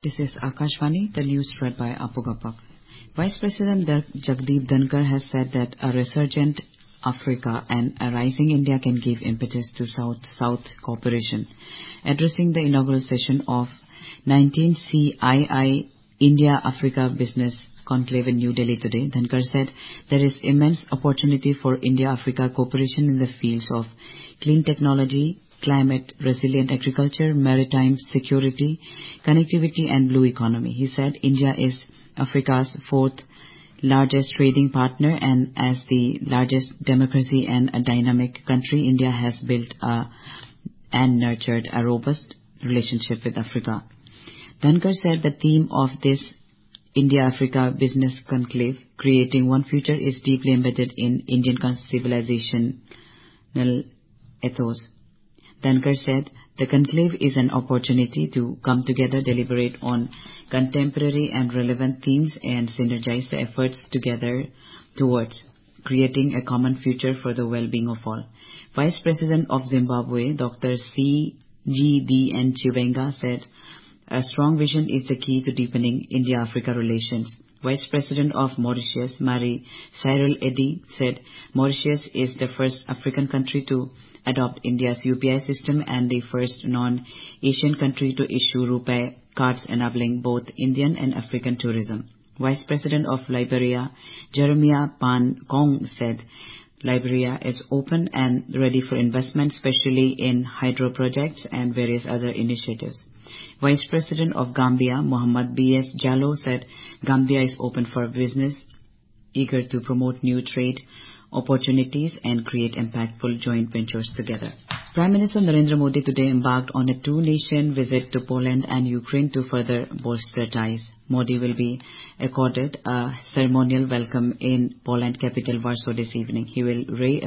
This is Akashvani, the news read by Apu Gapak. Vice President Jagdeep Dhankar has said that a resurgent Africa and a rising India can give impetus to South-South cooperation. Addressing the inaugural session of 19th CII India-Africa Business Conclave in New Delhi today, Dhankar said there is immense opportunity for India-Africa cooperation in the fields of clean technology, climate, resilient agriculture, maritime security, connectivity and blue economy. He said India is Africa's fourth largest trading partner, and as the largest democracy and a dynamic country, India has built and nurtured a robust relationship with Africa. Dhankar said the theme of this India-Africa Business Conclave, Creating One Future, is deeply embedded in Indian civilizational ethos. Dhankar said the conclave is an opportunity to come together, deliberate on contemporary and relevant themes, and synergize the efforts together towards creating a common future for the well-being of all. Vice President of Zimbabwe, Dr. C.G.D.N. Chiwenga, said a strong vision is the key to deepening India-Africa relations. Vice President of Mauritius, Marie Cyril Eddy, said Mauritius is the first African country to adopt India's UPI system and the first non-Asian country to issue RuPay cards enabling both Indian and African tourism. Vice President of Liberia, Jeremiah Pan Kong, said Liberia is open and ready for investment, especially in hydro projects and various other initiatives. Vice President of Gambia, Mohamed B.S. Jallow, said Gambia is open for business, eager to promote new trade opportunities and create impactful joint ventures together. Prime Minister Narendra Modi today embarked on a two-nation visit to Poland and Ukraine to further bolster ties. Modi will be accorded a ceremonial welcome in Poland capital Warsaw this evening. He will lay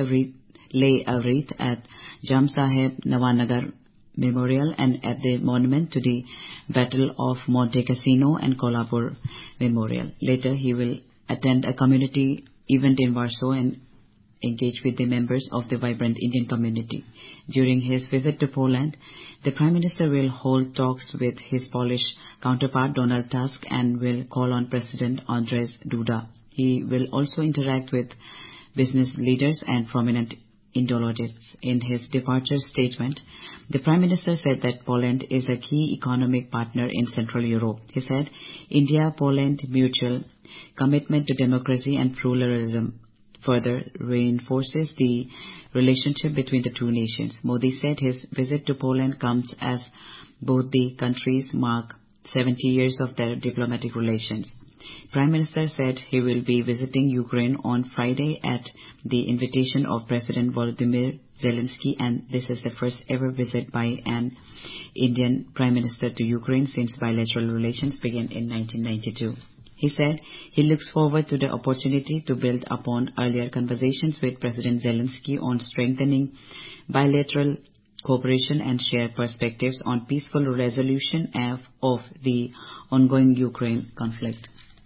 a wreath at Jam Saheb Nawanagar Memorial and at the monument to the Battle of Monte Cassino and Kolhapur Memorial. Later, he will attend a community event in Warsaw and engage with the members of the vibrant Indian community. During his visit to Poland, the Prime Minister will hold talks with his Polish counterpart Donald Tusk and will call on President Andrzej Duda. He will also interact with business leaders and prominent Indologists. In his departure statement, the Prime Minister said that Poland is a key economic partner in Central Europe. He said India-Poland mutual commitment to democracy and pluralism further reinforces the relationship between the two nations. Modi said his visit to Poland comes as both the countries mark 70 years of their diplomatic relations. Prime Minister said he will be visiting Ukraine on Friday at the invitation of President Volodymyr Zelensky, and this is the first ever visit by an Indian Prime Minister to Ukraine since bilateral relations began in 1992. He said he looks forward to the opportunity to build upon earlier conversations with President Zelensky on strengthening bilateral cooperation and share perspectives on peaceful resolution of the ongoing Ukraine conflict.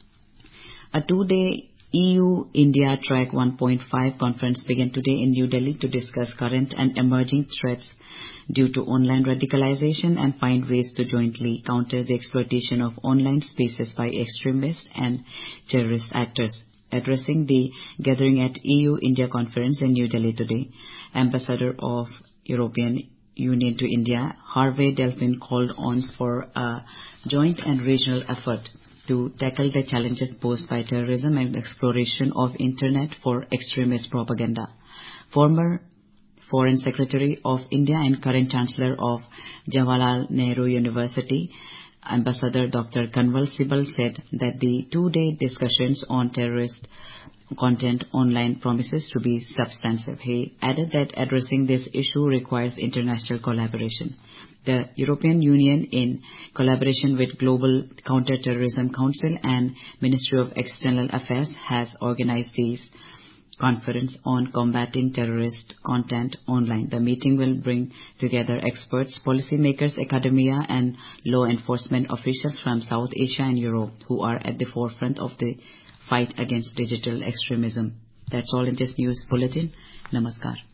A two-day EU-India Track 1.5 conference began today in New Delhi to discuss current and emerging threats due to online radicalization and find ways to jointly counter the exploitation of online spaces by extremist and terrorist actors. Addressing the gathering at EU-India conference in New Delhi today, Ambassador of European Union to India, Harvey Delphin, called on for a joint and regional effort to tackle the challenges posed by terrorism and exploration of internet for extremist propaganda. Former Foreign Secretary of India and current Chancellor of Jawaharlal Nehru University, Ambassador Dr. Kanwal Sibal, said that the two-day discussions on terrorist content online promises to be substantive. He added that addressing this issue requires international collaboration. The European Union, in collaboration with Global Counter-Terrorism Council and Ministry of External Affairs, has organized this conference on combating terrorist content online. The meeting will bring together experts, policymakers, academia, and law enforcement officials from South Asia and Europe who are at the forefront of the fight against digital extremism. That's all in this news bulletin. Namaskar.